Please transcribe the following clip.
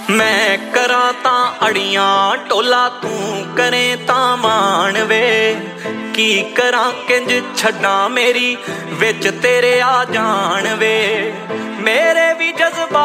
मैं करा तां अड़ियां टोला तू करे तां मान वे की करा किंज छड्डा मेरी विच तेरे आ जान वे मेरे भी जज्बा